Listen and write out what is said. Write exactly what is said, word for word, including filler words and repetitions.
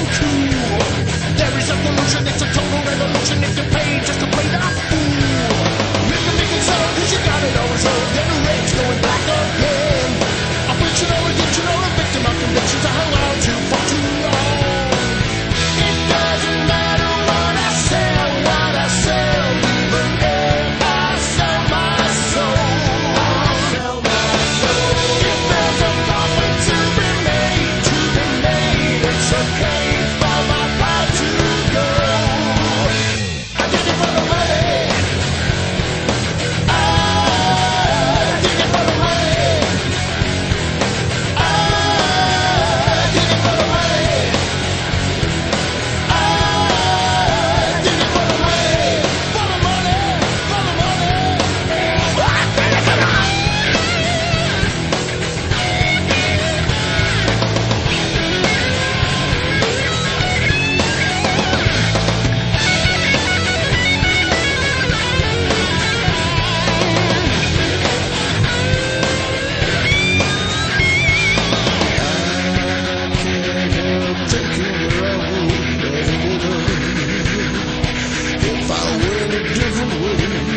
cool. There is a pollution, it's a total revolution if you pay just to play the fool. Make a make it so, cause you got it all reserved. Then the red's going black again. Affliction or addiction or a victim of convictions. I hung on too far too long. It doesn't matter what I sell, what I sell, even if I sell my soul. I sell my soul. If there's a profit to be made, to be made, it's okay for my pride to go. I did it for the money. I did it for the money. I did it for the money. I did it for the money. For the money. For the money. I did it for the money. If I went a different way.